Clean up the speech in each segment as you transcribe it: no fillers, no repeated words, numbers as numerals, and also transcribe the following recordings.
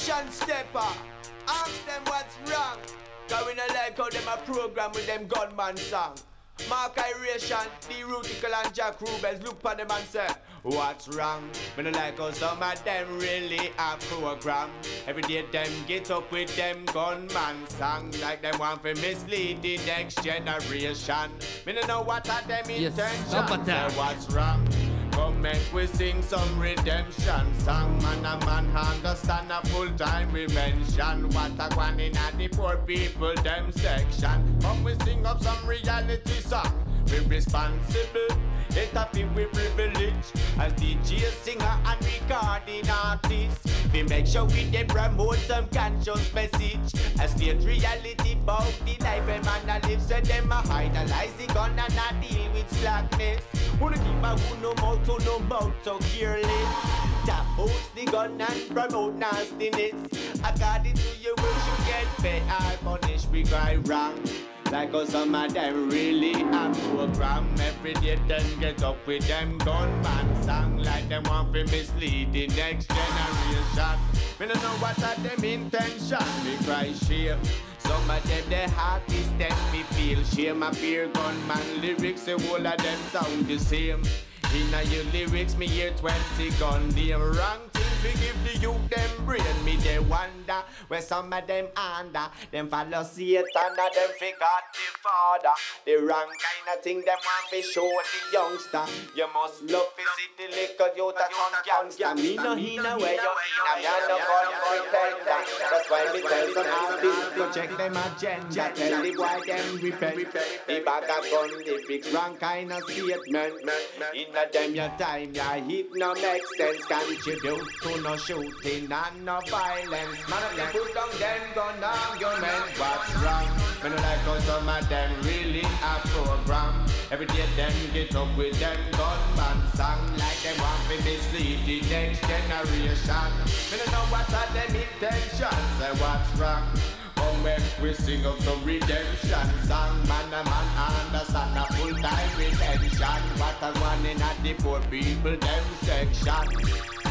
Generation stepper. Ask them what's wrong. Cause we not like how them a program with them gunman song. Mark Iration, D. Rutical and Jack Rubens look for them and say, what's wrong? We don't like how some of them really a program. Every day them get up with them gunman song. Like them want to mislead the next generation. We don't know what are them intentions. Say what's wrong? Come make we sing some redemption song. Man a man understand a full time we mention what a one in a the poor people them section. Come we sing up some reality song. We responsible, it a feel we privilege as DJ, singer and recording artist. We make sure we dey promote some conscious message. As state reality about the life a man a live. So them a idolize the gun and a deal with slackness. Who the keep a who no mouth so careless. Tap host the gun and promote nastiness. According to your wish you get paid or punished we cry wrong. Like how some of them really a program. Every day them get up with them gunman song. Like them want to mislead the next generation. We don't know what are them intention. We cry shame. Some of them the heart is them we feel shame. A fear gunman lyrics, the whole of them sound the same. Inna your lyrics me hear 20 gun. The wrong thing to give the youth them brain. Me they wonder where some of them under. Them follow Satan and them forgot the father. The wrong kind of thing them want to show the youngster. You must love to see the little youth and some youngster. Me no inna where you inna. Me no gun protector. That's why me tell some artists to check them agenda. Tell the boy them repent. The bag of gun lyrics wrong kind of statement. Inna them your time, your hit no make sense. Contribute to no shooting and no violence. Man of them put down them gun argument. What's wrong? Me no like how some of them really a program. Every day them get up with them gunman song. Like them want to mislead the next generation. Me no know what are them intentions. Say what's wrong? Come make we sing up some redemption song. Man a man understand a full time redemption. What a one in a the poor people them section.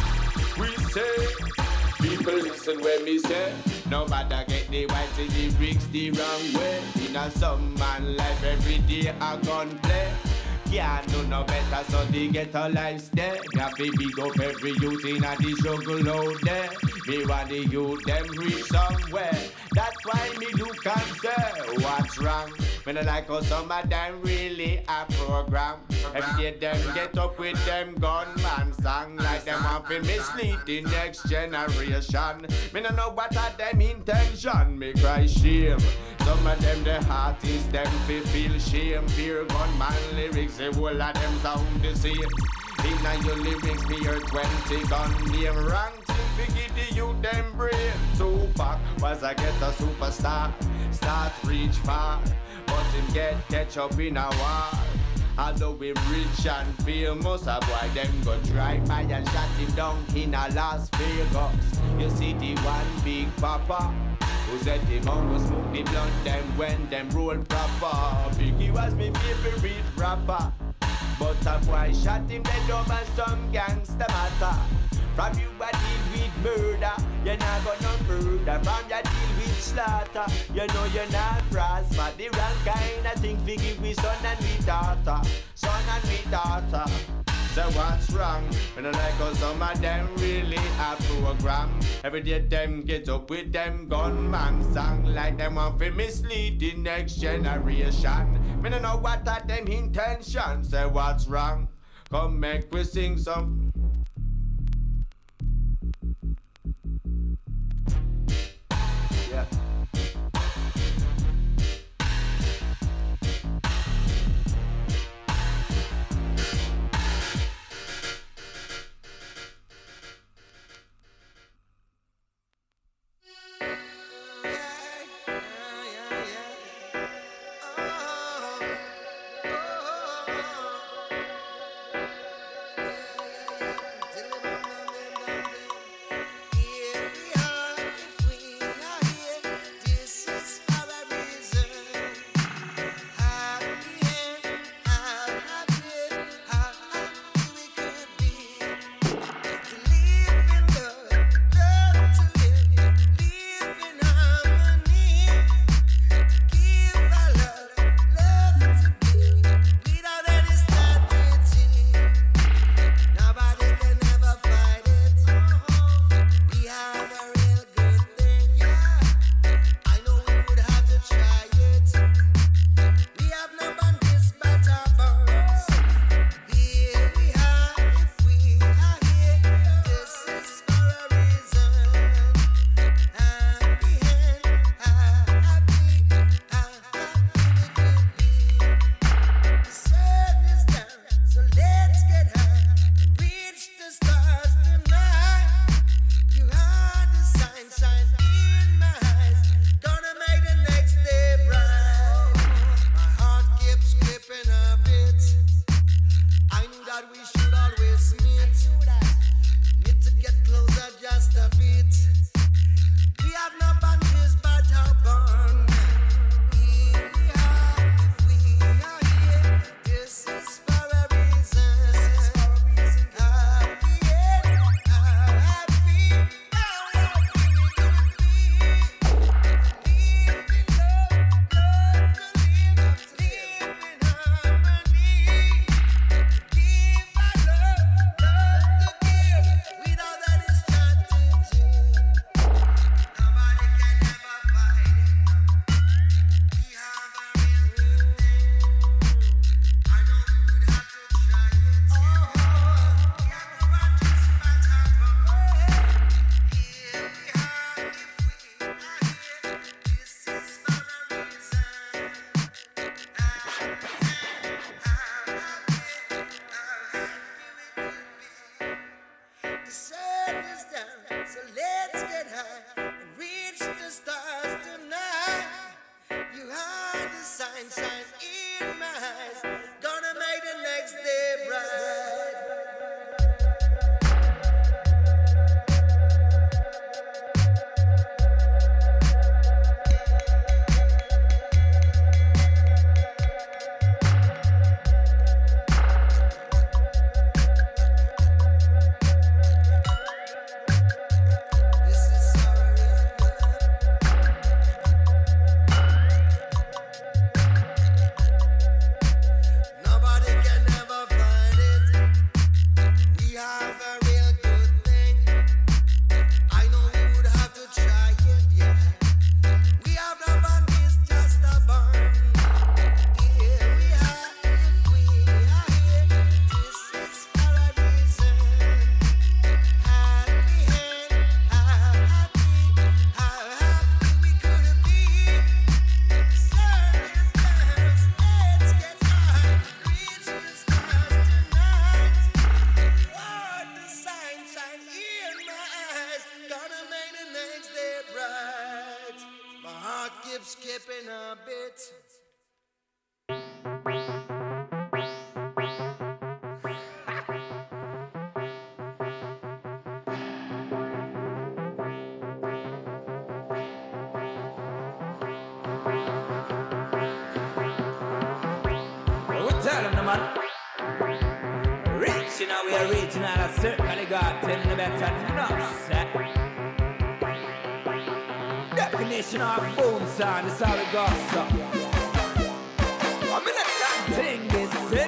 We say, people listen when me say, nobody get the white in the bricks the wrong way. In a some man life every day a gun play. Can't do no better so they get a lifestyle. Me have to big up every youth in a the struggle out there. Me want the youth them reach somewhere. That's why me do concern. What's wrong? Me no like how some of them really a program. Every day them get up with them gunman song. Like them want to mislead the next generation. Me no know what are them intention. Me cry shame. Some of them the heart is them fi feel shame. Fear gunman lyrics, the whole of them sound the same. Inna your lyrics me hear 20 gun name wrong thing fi give the youth them brain. Tupac was a get a superstar, start reach far, but him get catch up in a war. Although we rich and famous, a boy them go drive by and shot him down in a Las Vegas. You see the one big papa who said him out go smoke the blunt them when them roll proper. Biggie was me favorite rapper, but a boy shot him dead over some gangster matter. From you a deal with murder, you're not gonna further. From your deal with slaughter, you know you're not prosper. The wrong kind of thing we give we son and we daughter. Son and we daughter. So what's wrong? We don't like how some of them really a program. Every day them get up with them gunman song. Like them want to mislead the next generation. We don't know what are them intentions. Say what's wrong? Come make we sing some. Yeah. Tell them, man. Reaching out, we are reaching out a circle of God, telling the better enough, set. Definition of boom sound, this how we go, so. I'm in a time thing, this it.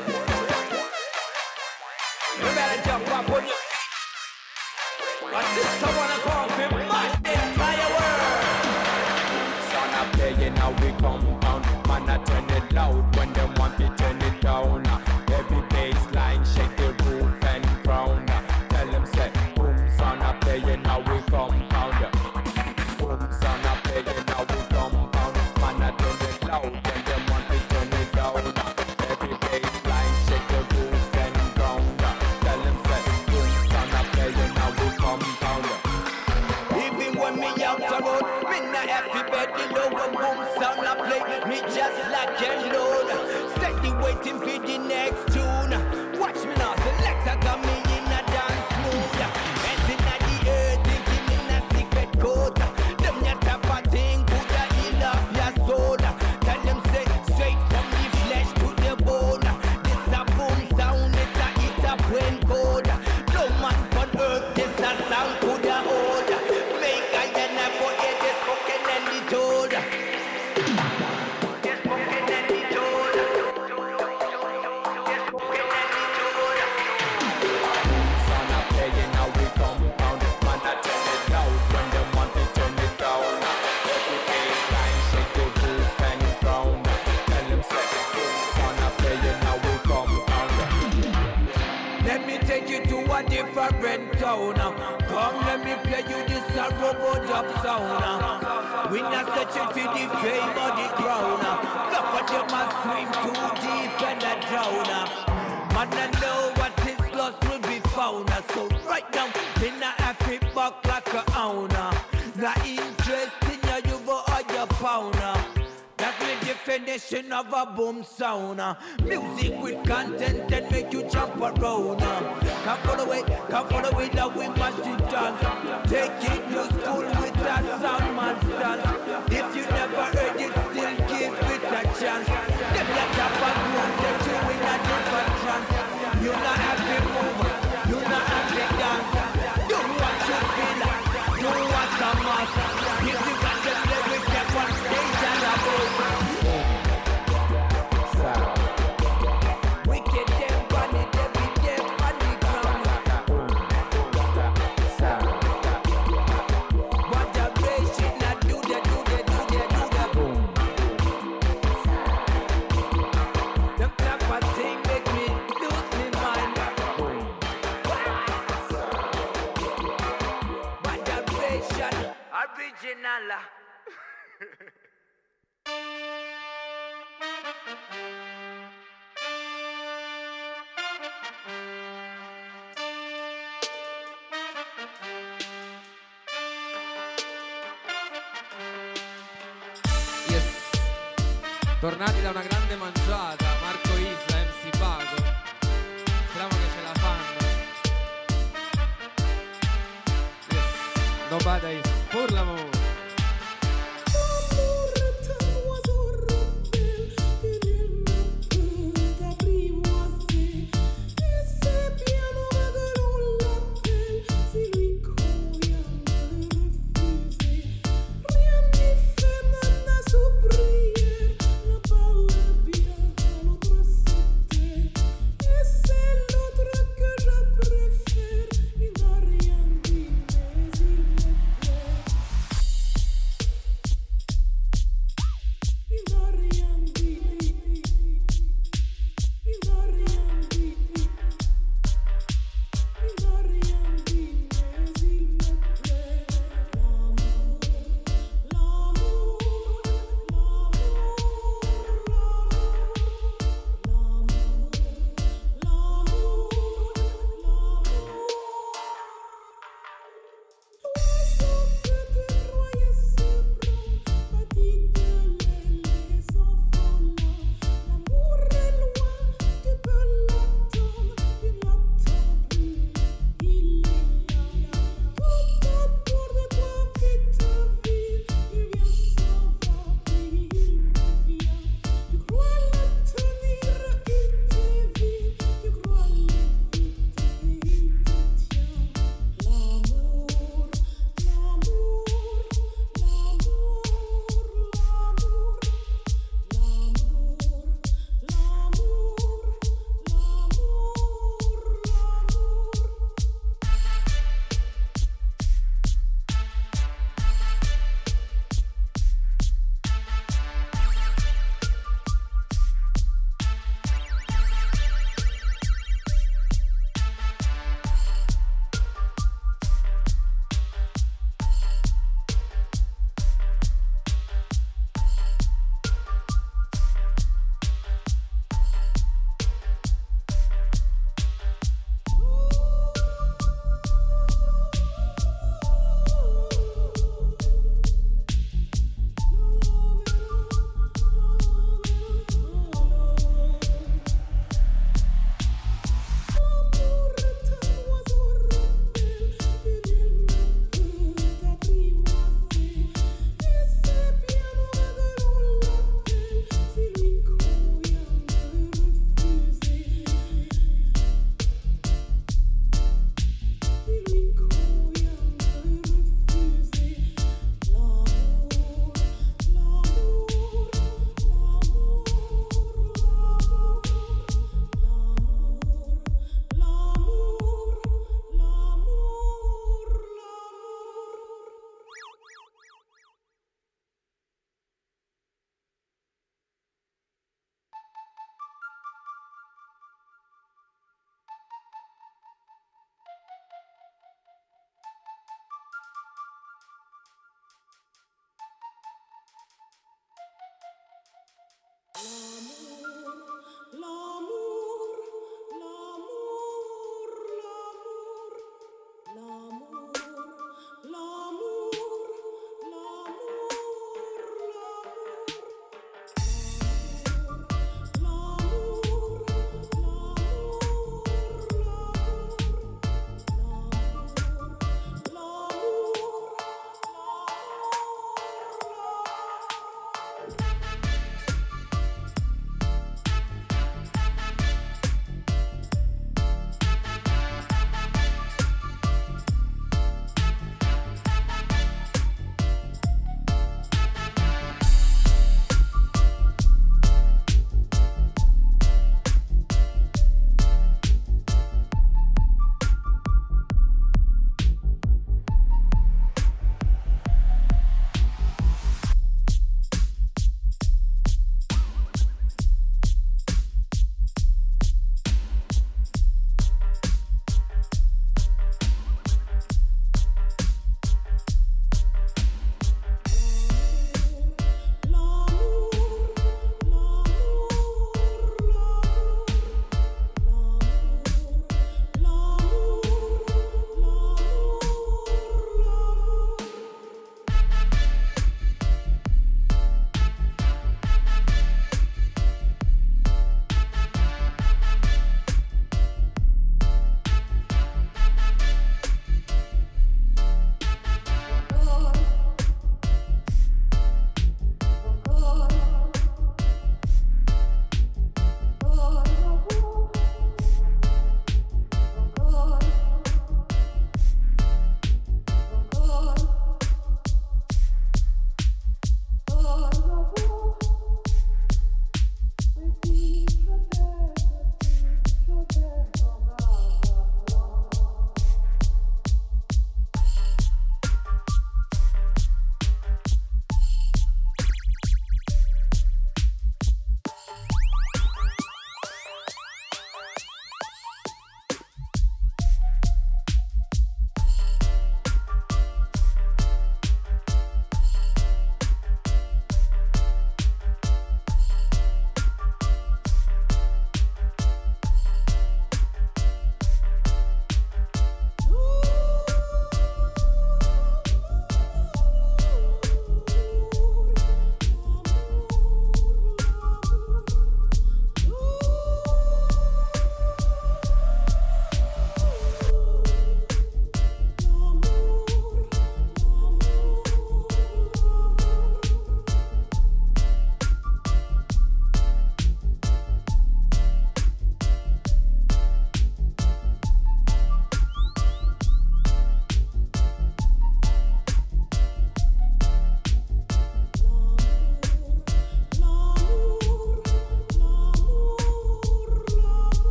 You better jump up on your feet. But this someone I call for mash the entire world. Son of playing now we compound. Man I turn it loud when they want to turn it down. Every baseline shake the roof and ground. Tell them say boom son of playing now we compound. Boom son of playing now we compound. Man I turn it loud when they want to turn it down. Every baseline shake the roof and ground. Tell them say boom son of playing now we compound. Even when me out the road, me not happy bed, you know when boom sound I play, me just like a load. Steady waiting for the next tune. Watch me now, selector got me in a dance mood. Anything at the earth, thinking in a secret code. Them your type of thing, could I heal up your soul? Tell them say, straight from the flesh to the bone. This a boom sound, it's a brain code. No man on earth, this a sound could a hold. Make I and I forget this spoken and the told. This spoken and the told. This spoken and the told. Son of playing now we compound. Man I turn it loud when they want to turn it down. Every baseline shake the roof and ground. Tell them say son of playing now we compound. Let me take you to a different town. Come, let me play you this a robot sound. We not searching for the fame or the crown. Look at them a swim too deep and a drown. Man, I know what is lost will be found. So right now, me not happy back like a hound. Not interested in you but all your pound. That's the definition of a boom sound. Music with content and make you jump around. Come for the way that we must dance. Take it to school with a sound man stance. If you never heard it, still give it a chance. Them that tap and move, take you in a different trance. You not have to move, you not have to dance. Do what you feel, do what a must. If you got the lyrics, step on stage and above. Wicked them bunny, them be them on the ground. What a ratio, not do the boom. Them type of thing make me lose me mind. What a ratio, original. Yes. Tornati da una grande mangiata, Marco Isla, MC Pago. Speriamo che ce la fanno. Yes. Nobody is pour l'amour.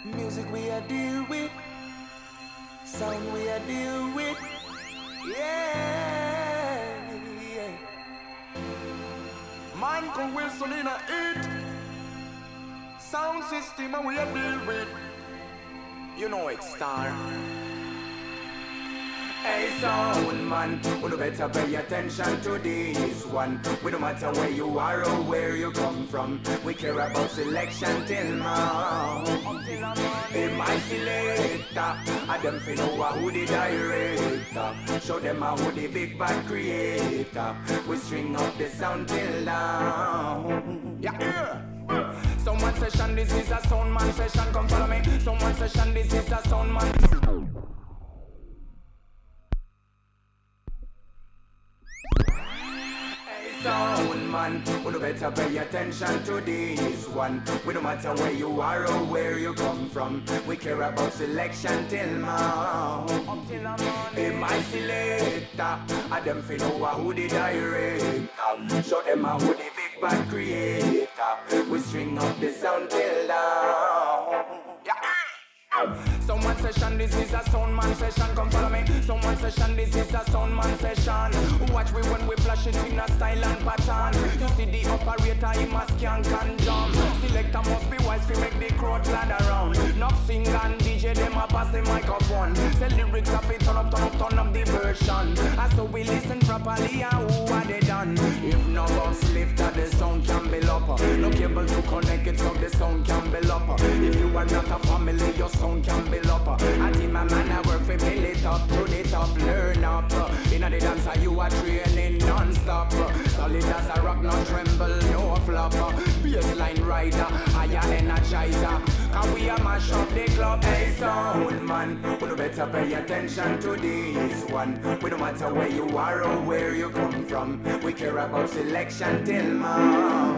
Music we a deal with, sound we a deal with. Yeah, yeah. Michael Wilson in a hit. Sound system and we a deal with. You know it, star. Hey sound man, you better pay attention to this one. We no matter where you are or where you come from, we care about selection till now. Hey my selector, I them fi know who the director. Show them who the big bad creator. We string up the sound till now. Yeah. Someone session, this is a sound man session. Come follow me. Someone session, this is a sound man. Sound man, you better pay attention to this one. We no matter where you are or where you come from, we care about selection till now. Hey my selector, I them fi know who the director. Show them who the big bad creator. We string up the sound till now. Someone session, this is a sound man session. Come follow me. Someone session, this is a sound man session. Watch me when we flash it in a style and pattern. You see the operator, he must skank and jump. Selector must be wise to make the crowd glad around. Not sing and DJ, them a pass the microphone. Say lyrics up, it turn up the version. And so we listen properly and who are they done? If no bus lift, the sound can be up. No cable to connect it, so the sound can be up. If you are not a family, your sound can build up. I think my man I work for build it up, turn it up, learn up. In the dancer you are training non-stop. Solid as a rock, no tremble, no flop. Baseline rider, higher energizer. Can we a mash up the club? Hey sound man, you better pay attention to this one. We no matter where you are or where you come from, we care about selection till now.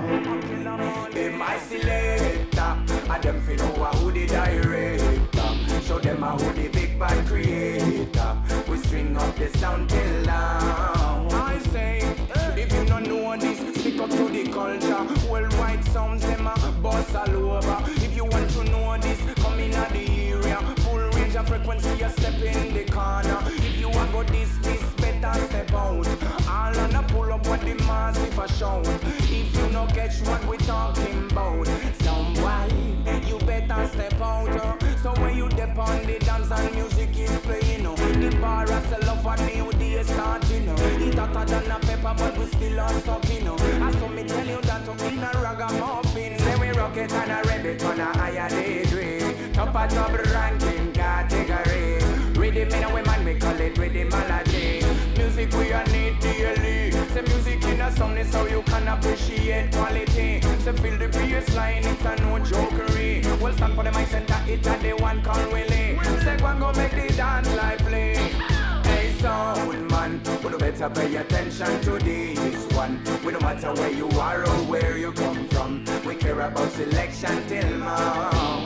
Hey my selector, I them fi know who the director. Show them who the big bad creator. We string up the sound till now. I say, if you don't know this, stick up to the culture. Worldwide sounds them a bust all over. If you want to know this, come in at the area. Full range of frequency, you step in the corner. If you want go this better step out. All on a pull up what the massive a shout. If you no catch what we talking about, somebody you better step out. So when you dip on the dance and music is playing, the bar a sell off a new day starting. It hotter than a pepper, but we still are stuck in. I saw me tell you that in a ragamuffin, say we rock it and a rev it on a higher degree. Top a top ranking category. Rhythm in a woman, we call it rhythmology. Music we a need daily. Say music in a sound is how you can appreciate quality. Say feel the bass line, it's a no jokery. Well stand for the mic center, it a the one call Willie. Say go make the dance lively. Hey sound man, you better pay attention to this one. We no matter where you are or where you come from, we care about selection till now.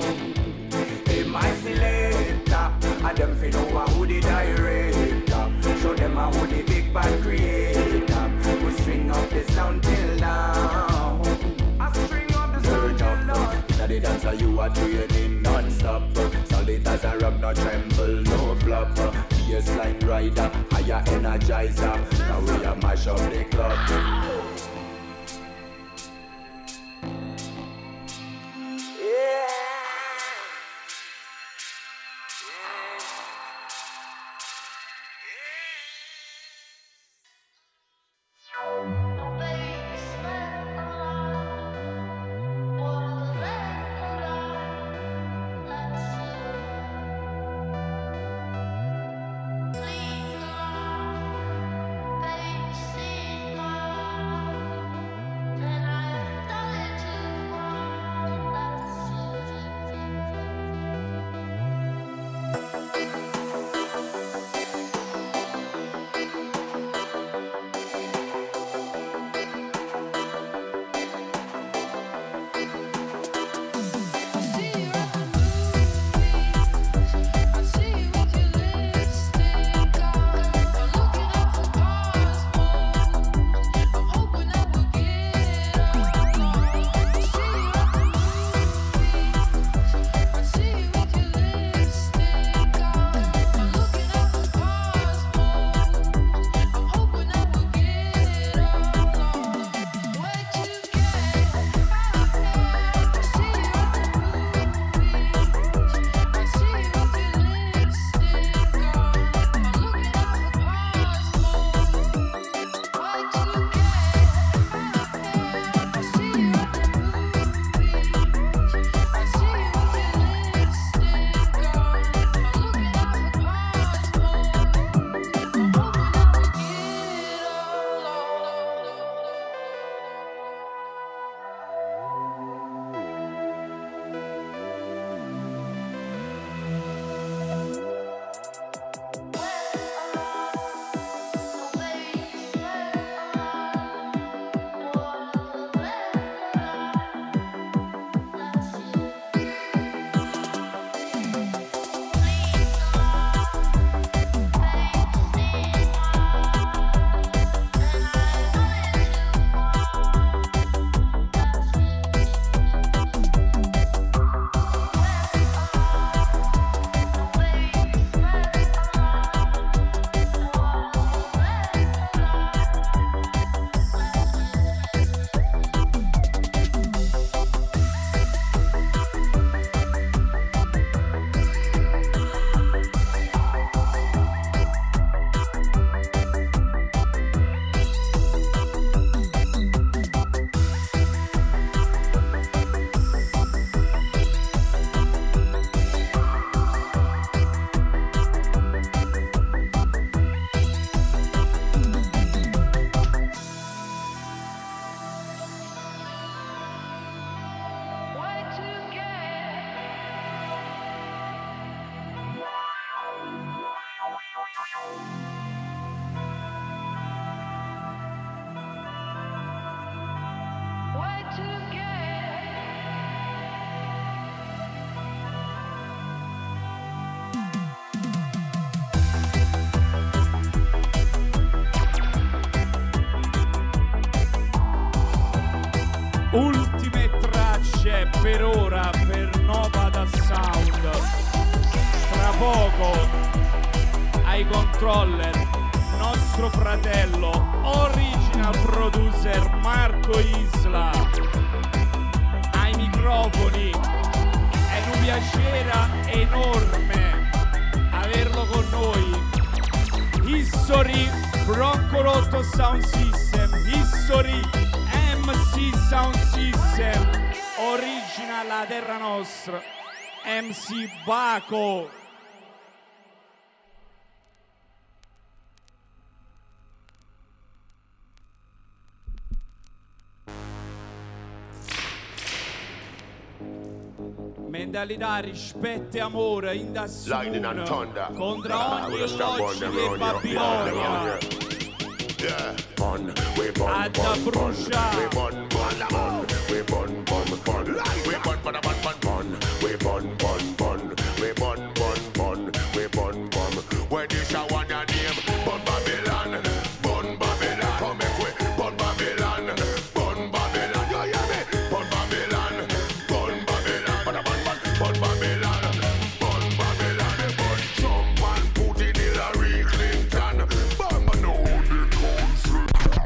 Hey my selector, I them fi know who the director. Show them who the big bad creator. We string up the sound till now. I string up the sound till now. Inna the dancer you are training non-stop. Solid as a rock, no tremble, no flop. Baseline rider, higher energizer. Now we a mash up the club. controller, nostro fratello, original producer Marco Isla. Ai microfoni, è un piacere enorme averlo con noi. History Broncolotto Sound System, History MC Sound System, original La Terra Nostra, MC Baco. Mentalità, rispetto e amore in da contro ogni logica e Babilonia. Ad bruciare. Where this a one a name, Bun Babylon, Bun Babylon, come quick, Bun Babylon, Bun Babylon, you hear me? Bun Babylon, Bun Babylon, Bun Babylon, Bun Babylon, Bun Trump and Putin, Hillary Clinton, Bun know the country.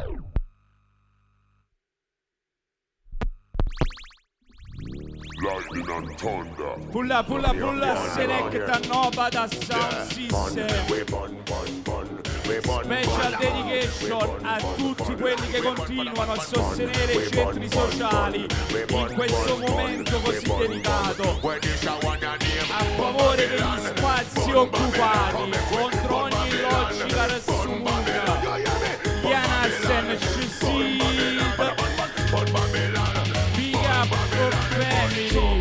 Lightning and thunder. Pulla, selecta nova da Sound System. Special dedication a tutti quelli che continuano a sostenere i centri sociali in questo momento così delicato, a favore degli spazi occupati, contro ogni logica rassunga. Yanasen Shizid, big up for family.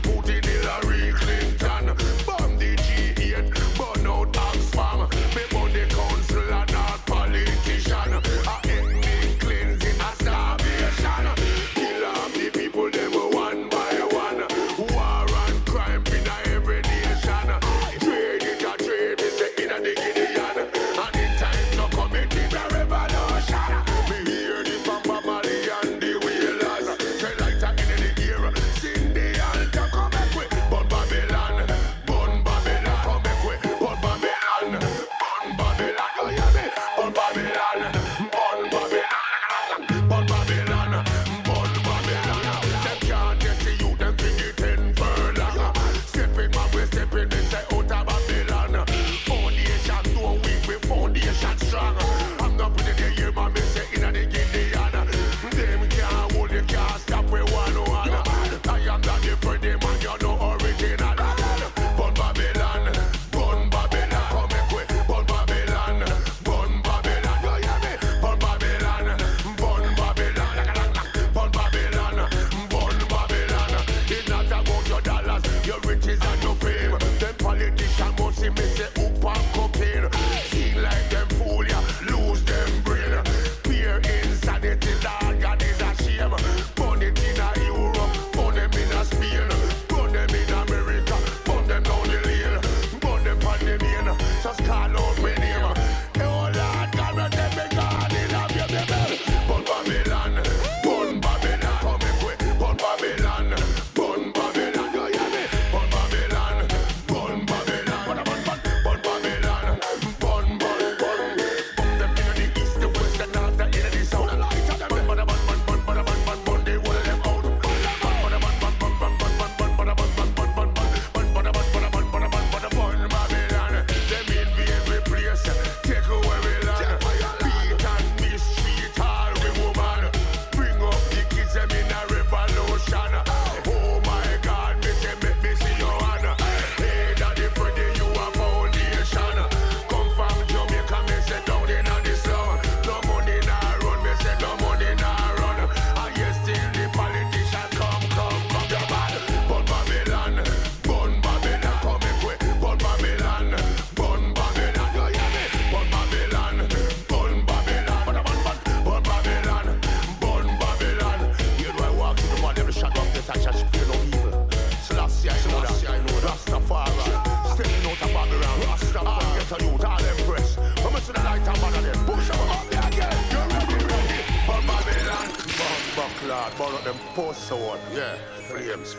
Sword, yeah, flames,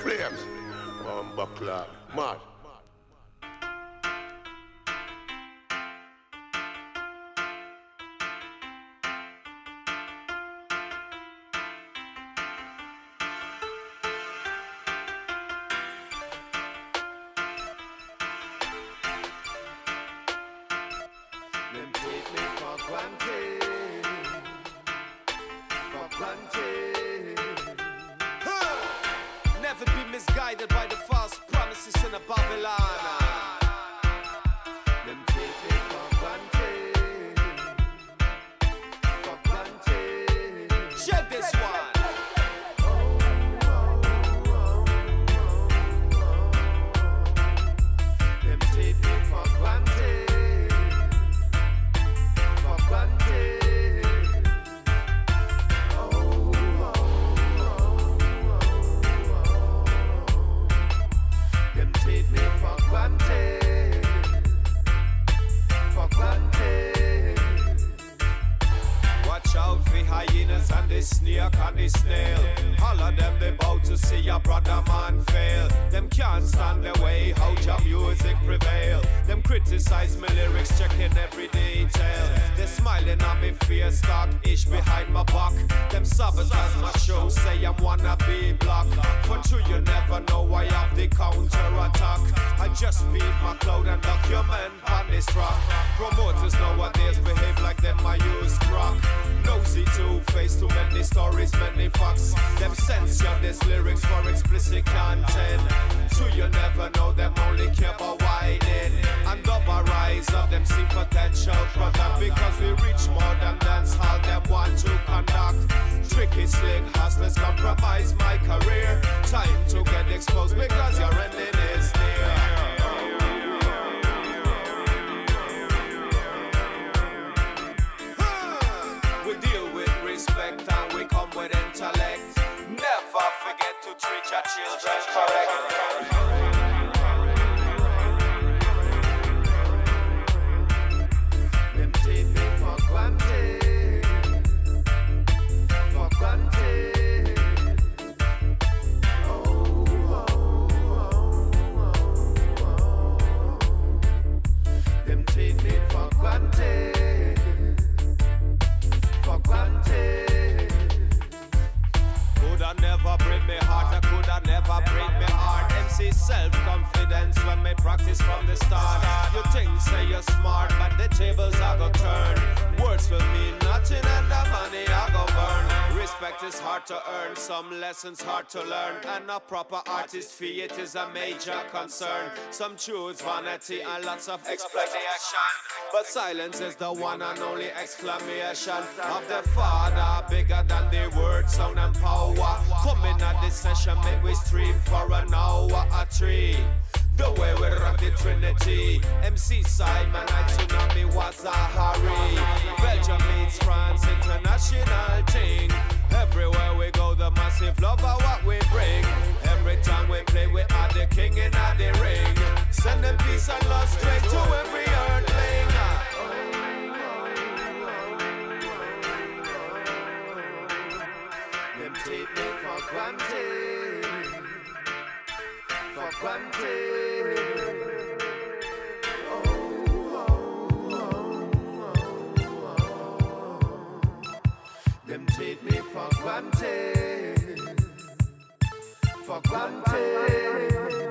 buckler, mad. Never be misguided by the false promises in a Babylon. Them take it for granted. Check this one. Them take it for granted. For granted. Take me for granted, for granted. Watch out for hyenas and the snake and the snail. All of them they bow to see your brother man fail. Them can't stand the way how your music prevail. Them criticize my lyrics, checking every detail. They smiling on me face, talk ish behind my back. Them sabotage my show, say I'm wanna be blocked. For true you never know I have the counter attack. I just beat my cloud and document on this rock. Promoters nowadays behave like them I use crack. Nosy two-faced, too many stories, many facts. Them censor these lyrics for explicit content. True you never know them only care about whining. And double rise up, them see potential product. Because we reach more than dance hall, them want to conduct. Tricky slick hustlers compromise my career. Time to get exposed because your ending is near. We deal with respect and we come with intellect. Never forget to treat your children correct. Them take me for granted, for granted. Them take me for granted, for granted. Coulda never break me heart, I coulda never break me heart. MC self-confidence when me practice from the start. You think say you're smart, but the tables are go turn. Words will mean nothing and the money I go burn. Respect is hard to earn, some lessons hard to learn. And a proper artist fee, it is a major concern. Some choose vanity and lots of explanation, but silence is the one and only exclamation of the Father, bigger than the word, sound and power. Come in at this session, make we stream for an hour or three. The way we rock the Trinity. MC Simon, I Tsunami was a hurry. Belgium meets France, international thing. Everywhere we go, the massive love of what we bring. Every time we play, we are the king in the ring. Sending peace and love straight to every earthling. Them take me for granted, for granted. Them take me for granted, for granted.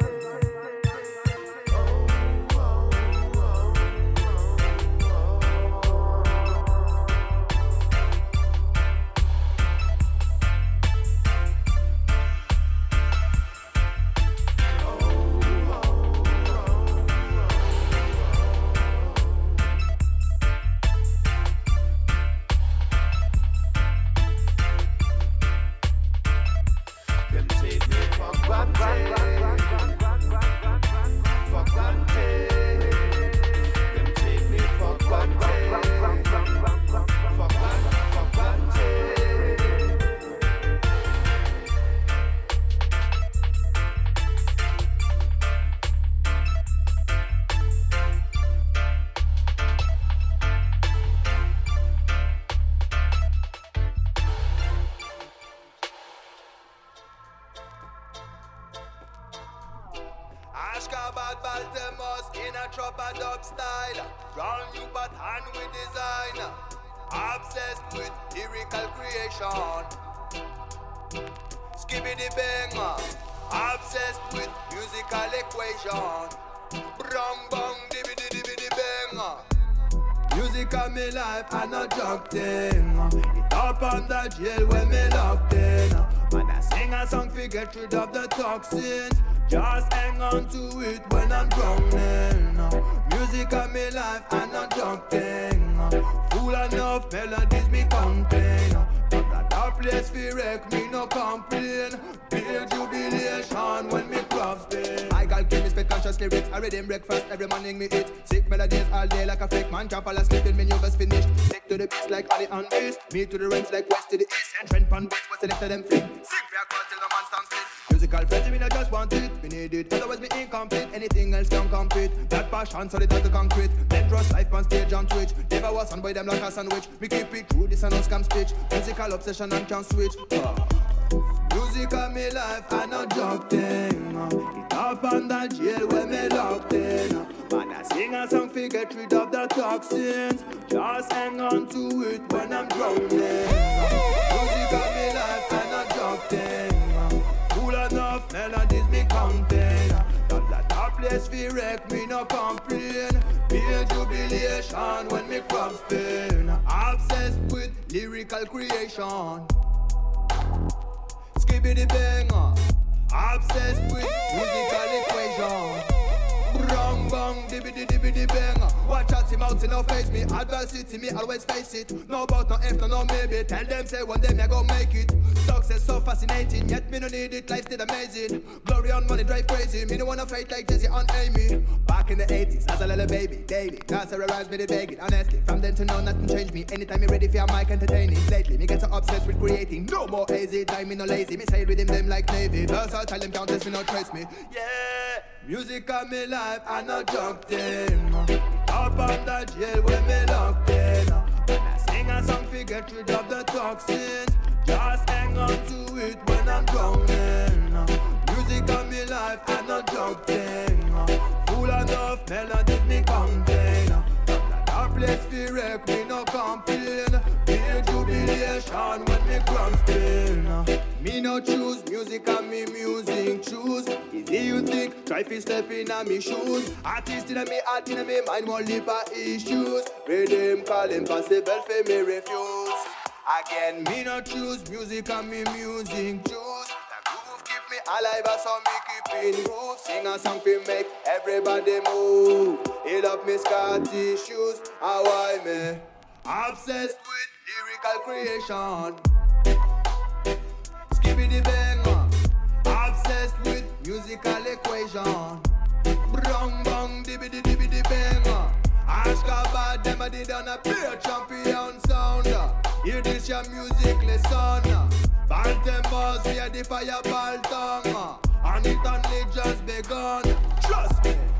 Ashgabat Baltimore in a trap and dub style. Brown you but hand with design. Obsessed with lyrical creation. Skibbity bang. Obsessed with musical equation. Brong bong dibbity dibbity bang. Music Music of me life, I no joke thing. It up on the jail when me locked in. Man, I sing a song to get rid of the toxins. Just hang on to it when I'm drowning. Music of me life, I no joke thing. Full enough melodies me contain. But that place fi wreck me no complain. Pure jubilation when me crop spin. I got give me spit conscious lyrics. I read him breakfast every morning me eat. Sick melodies all day like a fake man. Can't fall asleep in me new verse finished. Stick to the beats like Ali and Beast. Me to the rhymes like west to the east. And trend pan beats what's selected them flick. Sick real cut till the man stand still. Musical frenzy me not just want it. Me need it. Otherwise me incomplete. Anything else can compete. That passion solid as the concrete. Dangerous life on stage on Twitch. Never was on by them like a sandwich. Me keep it true. This a no scam speech. Musical obsession and can switch. Music of me life, I no joke thing. It up on the jail when me locked in. Man, I sing a song to get rid of the toxins. Just hang on to it when I'm drowning. Music of me life, I no joke thing. Full enough melodies me contain. Don't let that place fi wreck me no complain. Pure jubilation when me crop spin. Obsessed with lyrical creation. Skibbity banger, obsessed with musical equation. Brong bong, dibbity dibbity banger. Watch out, him out in no face me. Adversity, me always face it. No about no if, no maybe. Tell them say one day me I go make it. Success so fascinating, yet me no need it. Life still amazing. Glory on money drive crazy. Me no wanna fight like Jesse and Amy. Back in the 80s, as a little baby, daily. Now terrorize me the begging, honestly. From then to now, nothing changed me. Anytime me ready for your mic entertaining. Lately, me get so obsessed with creating. No more easy time, me no lazy. Me say with them like Navy. That's all tell them can't test me, no trace me. Yeah, music of me life, I no joke thing. Up on the jail when me locked in. When I sing a song to get rid of the toxins. Just hang on to it when I'm drowning. Music of me life, I no joke thing. Full enough melodies me contain. That place fi wreck me no complain. Pure jubilation when me crop spin. Me no choose music and me music choose. Easy you think, try fi step in a me shoes. Artist in a me, art in a me, mind won't leave a issues. Rhythm call impossible fi me refuse. Again, me no choose music and me music choose. The groove keep me alive, so me keep in groove. Sing a song fi make everybody move. Heal up me scar tissues, how I me obsessed with lyrical creation. Skibbity banger, obsessed with musical equation. Brong bong dibbity dibbity banger. Ashkabad them a did on a pure champion sound. Hear this your music lesson. Baltimore we are the fireball tongue. And it only just begun. Trust me.